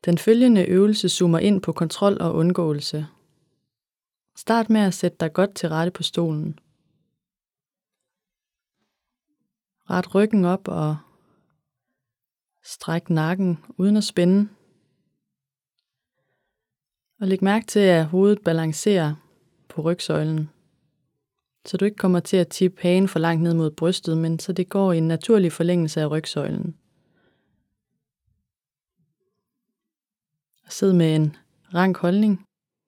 Den følgende øvelse zoomer ind på kontrol og undgåelse. Start med at sætte dig godt til rette på stolen. Ret ryggen op og stræk nakken uden at spænde. Og læg mærke til, at hovedet balancerer på rygsøjlen, så du ikke kommer til at tippe hagen for langt ned mod brystet, men så det går i en naturlig forlængelse af rygsøjlen. Sid med en rank holdning.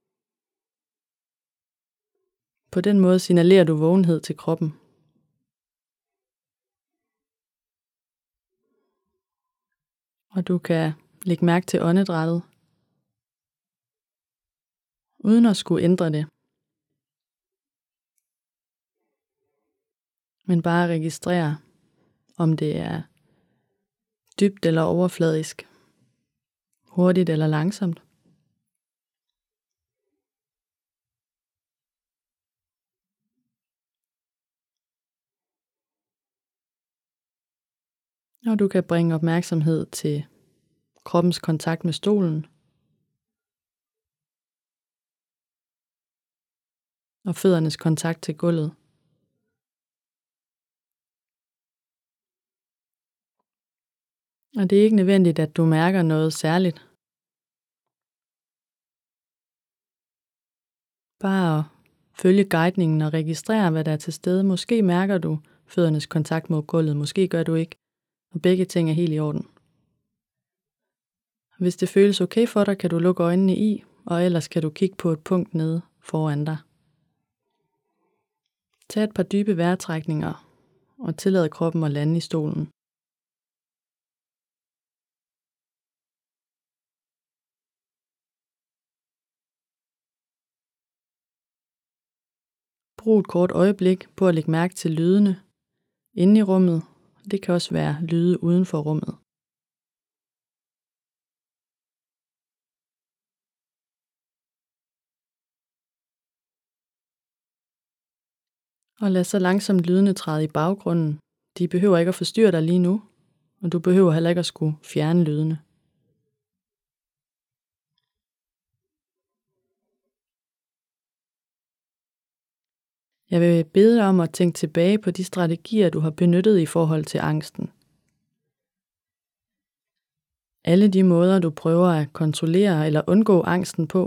På den måde signalerer du vågenhed til kroppen. Og du kan lægge mærke til åndedrættet, uden at skulle ændre det. Men bare registrere, om det er dybt eller overfladisk, hurtigt eller langsomt. Og du kan bringe opmærksomhed til kroppens kontakt med stolen og føddernes kontakt til gulvet. Og det er ikke nødvendigt, at du mærker noget særligt. Bare at følge guidningen og registrere, hvad der er til stede. Måske mærker du føddernes kontakt mod gulvet, måske gør du ikke. Og begge ting er helt i orden. Hvis det føles okay for dig, kan du lukke øjnene i, og ellers kan du kigge på et punkt nede foran dig. Tag et par dybe vejrtrækninger og tillad kroppen at lande i stolen. Brug et kort øjeblik på at lægge mærke til lydene inde i rummet. Det kan også være lyde uden for rummet. Og lad så langsomt lydene træde i baggrunden. De behøver ikke at forstyrre dig lige nu, og du behøver heller ikke at skulle fjerne lydene. Jeg vil bede dig om at tænke tilbage på de strategier, du har benyttet i forhold til angsten. Alle de måder, du prøver at kontrollere eller undgå angsten på.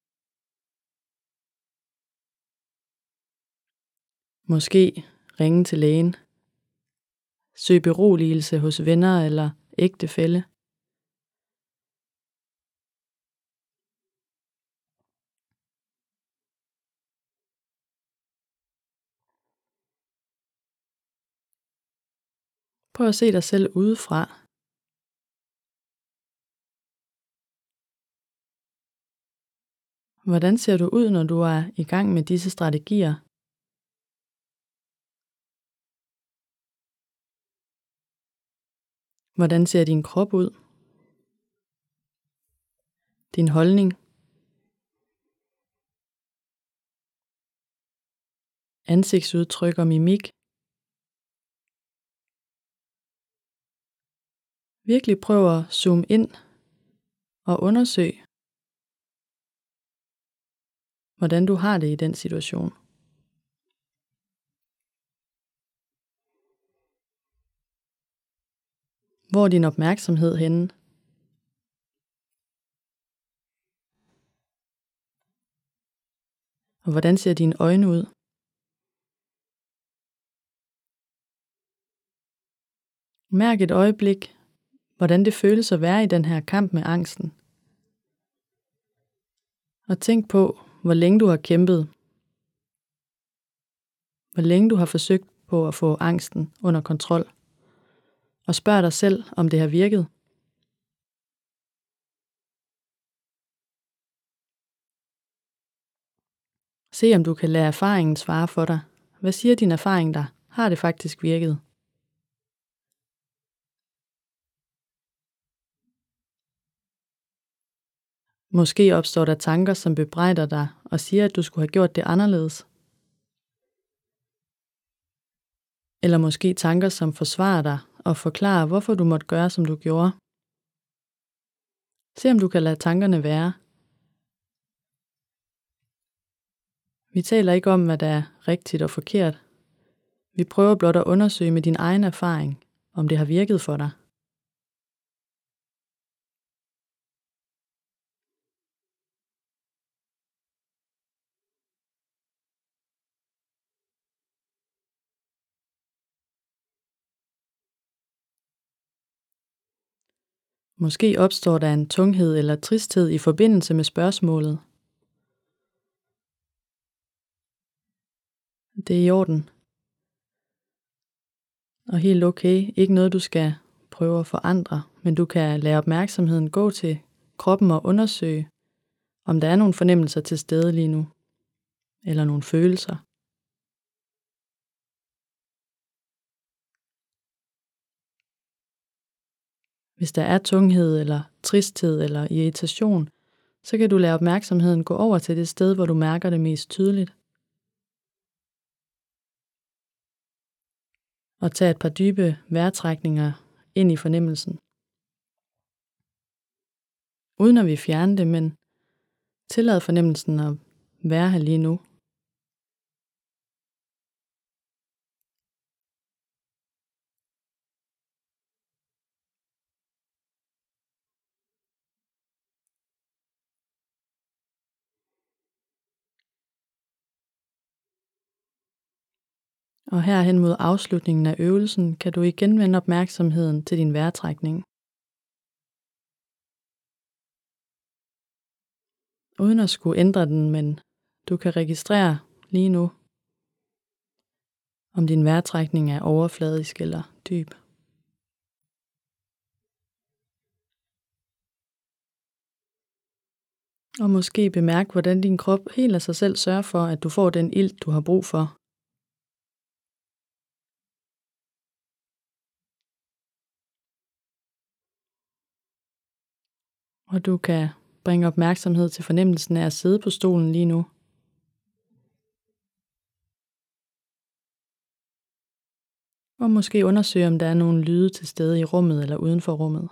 Måske ringe til lægen. Søg beroligelse hos venner eller ægtefælle. Prøv at se dig selv udefra. Hvordan ser du ud, når du er i gang med disse strategier? Hvordan ser din krop ud? Din holdning? Ansigtsudtryk og mimik? Virkelig prøv at zoome ind og undersøg, hvordan du har det i den situation. Hvor er din opmærksomhed henne? Og hvordan ser dine øjne ud? Mærk et øjeblik, hvordan det føles at være i den her kamp med angsten. Og tænk på, hvor længe du har kæmpet. Hvor længe du har forsøgt på at få angsten under kontrol. Og spørg dig selv, om det har virket. Se om du kan lade erfaringen svare for dig. Hvad siger din erfaring dig? Har det faktisk virket? Måske opstår der tanker, som bebrejder dig og siger, at du skulle have gjort det anderledes. Eller måske tanker, som forsvarer dig og forklarer, hvorfor du måtte gøre, som du gjorde. Se om du kan lade tankerne være. Vi taler ikke om, hvad der er rigtigt og forkert. Vi prøver blot at undersøge med din egen erfaring, om det har virket for dig. Måske opstår der en tunghed eller tristhed i forbindelse med spørgsmålet. Det er i orden. Og helt okay, ikke noget du skal prøve at forandre, men du kan lade opmærksomheden gå til kroppen og undersøge, om der er nogle fornemmelser til stede lige nu, eller nogle følelser. Hvis der er tunghed eller tristhed eller irritation, så kan du lade opmærksomheden gå over til det sted, hvor du mærker det mest tydeligt. Og tage et par dybe vejrtrækninger ind i fornemmelsen. Uden at vi fjerner det, men tillad fornemmelsen at være her lige nu. Og her hen mod afslutningen af øvelsen, kan du igen vende opmærksomheden til din vejrtrækning. Uden at skulle ændre den, men du kan registrere lige nu, om din vejrtrækning er overfladisk eller dyb. Og måske bemærk, hvordan din krop helt af sig selv sørger for, at du får den ilt, du har brug for. Og du kan bringe opmærksomhed til fornemmelsen af at sidde på stolen lige nu. Og måske undersøge, om der er nogle lyde til stede i rummet eller uden for rummet.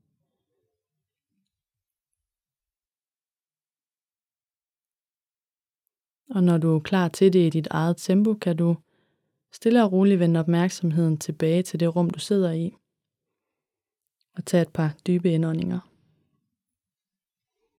Og når du er klar til det i dit eget tempo, kan du stille og roligt vende opmærksomheden tilbage til det rum, du sidder i. Og tage et par dybe indåndinger.